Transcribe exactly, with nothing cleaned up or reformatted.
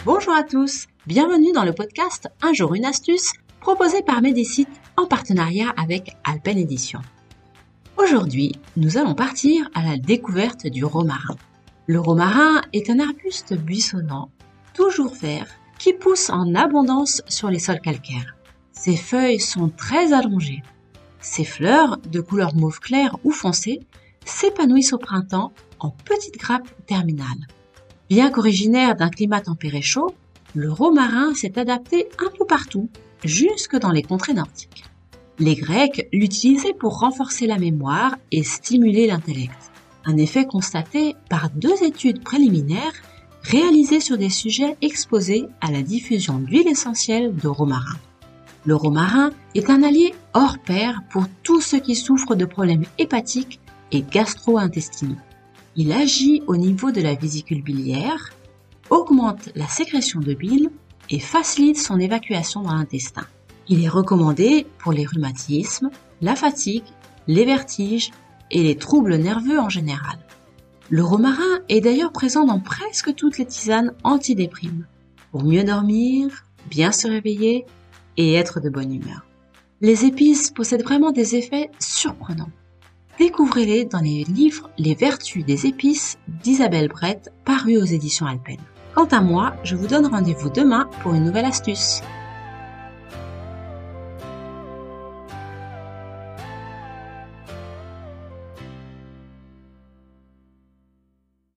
Bonjour à tous, bienvenue dans le podcast Un jour une astuce proposé par Medicite en partenariat avec Alpen Éditions. Aujourd'hui, nous allons partir à la découverte du romarin. Le romarin est un arbuste buissonnant, toujours vert, qui pousse en abondance sur les sols calcaires. Ses feuilles sont très allongées. Ses fleurs, de couleur mauve clair ou foncé, s'épanouissent au printemps en petites grappes terminales. Bien qu'originaire d'un climat tempéré chaud, le romarin s'est adapté un peu partout, jusque dans les contrées nordiques. Les Grecs l'utilisaient pour renforcer la mémoire et stimuler l'intellect. Un effet constaté par deux études préliminaires réalisées sur des sujets exposés à la diffusion d'huile essentielle de romarin. Le romarin est un allié hors pair pour tous ceux qui souffrent de problèmes hépatiques et gastro-intestinaux. Il agit au niveau de la vésicule biliaire, augmente la sécrétion de bile et facilite son évacuation dans l'intestin. Il est recommandé pour les rhumatismes, la fatigue, les vertiges et les troubles nerveux en général. Le romarin est d'ailleurs présent dans presque toutes les tisanes antidéprimes, pour mieux dormir, bien se réveiller et être de bonne humeur. Les épices possèdent vraiment des effets surprenants. Découvrez-les dans les livres Les vertus des épices d'Isabelle Brett, paru aux éditions Alpen. Quant à moi, je vous donne rendez-vous demain pour une nouvelle astuce.